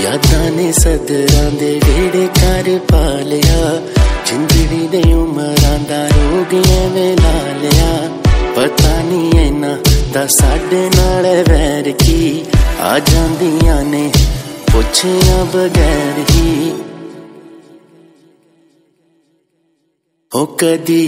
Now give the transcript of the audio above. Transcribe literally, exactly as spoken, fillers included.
यादां ने सदरां दे वेड़े कर पा लिया, जिंदड़ी दे उमरां दा रोग एवें ला लिया। पता नहीं इन्हां दा साडे नाल वैर की, आ जांदियां ने पुछिया बगैर ही। ओ कदी